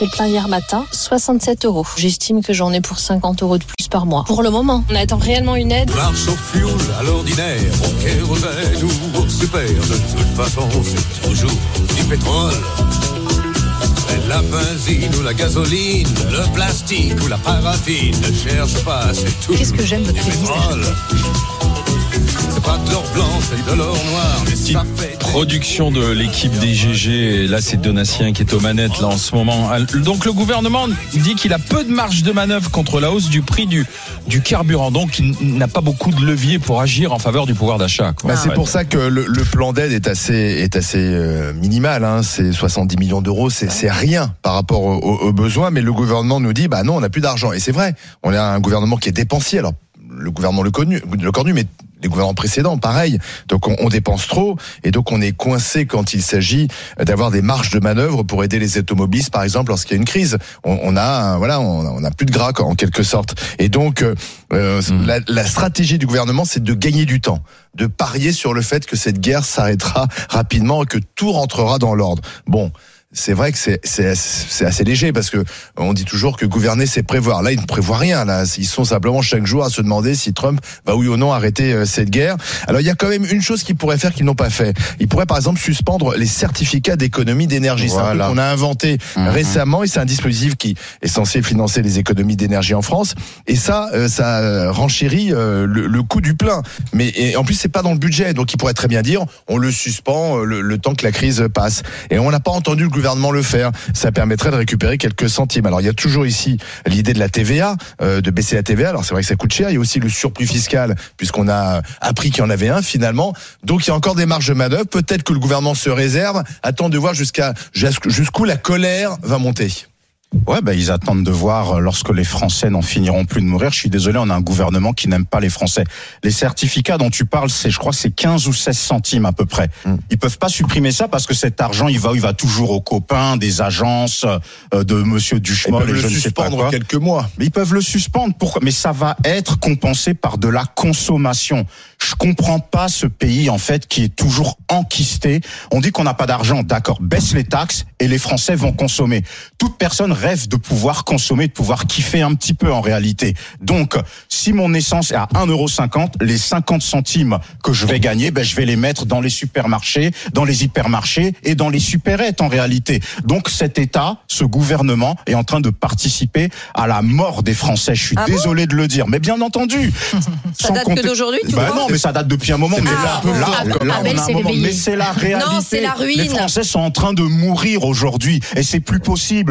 fait le plein hier matin, 67 €. J'estime que j'en ai pour 50 € de plus par mois. Pour le moment, on attend réellement une aide. Marche au fioul à l'ordinaire, au kérosène ou au super. De toute façon, c'est toujours du pétrole. La benzine ou la gasoline, le plastique ou la paraffine, ne cherche pas, c'est tout. Qu'est-ce que j'aime votre pétrole. C'est pas de l'or blanc, c'est de l'or noir. Mais ça fait production de l'équipe des GG. Là, c'est Donatien qui est aux manettes là en ce moment. Donc le gouvernement dit qu'il a peu de marge de manœuvre contre la hausse du prix du carburant. Donc il n'a pas beaucoup de levier pour agir en faveur du pouvoir d'achat. C'est pour ça que le plan d'aide est assez minimal. Hein. C'est 70 millions d'euros, c'est rien par rapport aux besoins. Mais le gouvernement nous dit, non, on n'a plus d'argent. Et c'est vrai, on a un gouvernement qui est dépensier. Alors le gouvernement le connu, mais les gouvernements précédents, pareil. Donc on dépense trop et donc on est coincé quand il s'agit d'avoir des marges de manœuvre pour aider les automobilistes, par exemple, lorsqu'il y a une crise. On a plus de gras en quelque sorte. Et donc la stratégie du gouvernement, c'est de gagner du temps, de parier sur le fait que cette guerre s'arrêtera rapidement et que tout rentrera dans l'ordre. Bon. C'est vrai que c'est assez léger parce que on dit toujours que gouverner c'est prévoir. Là, ils ne prévoient rien. Là, ils sont simplement chaque jour à se demander si Trump va oui ou non arrêter cette guerre. Alors, il y a quand même une chose qu'ils pourraient faire qu'ils n'ont pas fait. Ils pourraient par exemple suspendre les certificats d'économie d'énergie. Voilà. C'est un truc qu'on a inventé récemment et c'est un dispositif qui est censé financer les économies d'énergie en France. Et ça renchérit le coût du plein. Mais en plus, c'est pas dans le budget. Donc, ils pourraient très bien dire on le suspend le temps que la crise passe. Et on n'a pas entendu le gouvernement le faire. Ça permettrait de récupérer quelques centimes. Alors il y a toujours ici l'idée de la TVA, de baisser la TVA. Alors c'est vrai que ça coûte cher. Il y a aussi le surplus fiscal puisqu'on a appris qu'il y en avait un finalement. Donc il y a encore des marges de manœuvre. Peut-être que le gouvernement se réserve, attend de voir jusqu'où la colère va monter. Ouais, ils attendent de voir lorsque les Français n'en finiront plus de mourir. Je suis désolé, on a un gouvernement qui n'aime pas les Français. Les certificats dont tu parles, je crois que c'est 15 ou 16 centimes à peu près. Ils peuvent pas supprimer ça parce que cet argent, il va toujours aux copains, des agences, de monsieur Duchemol et je ne sais pas quoi. Ils peuvent le suspendre quelques mois. Mais ils peuvent le suspendre. Pourquoi? Mais ça va être compensé par de la consommation. Je comprends pas ce pays, en fait, qui est toujours enquisté. On dit qu'on n'a pas d'argent. D'accord. Baisse les taxes et les Français vont consommer. Toute personne rêve de pouvoir consommer, de pouvoir kiffer un petit peu en réalité. Donc, si mon essence est à 1,50 €, les 50 centimes que je vais gagner, je vais les mettre dans les supermarchés, dans les hypermarchés et dans les supérettes en réalité. Donc, cet État, ce gouvernement est en train de participer à la mort des Français. Je suis désolé de le dire, mais bien entendu. Ça date que d'aujourd'hui, tu vois? Non, mais ça date depuis un moment. Mais là, on a un moment. Mais c'est la réalité. Non, c'est la ruine. Les Français sont en train de mourir aujourd'hui et c'est plus possible.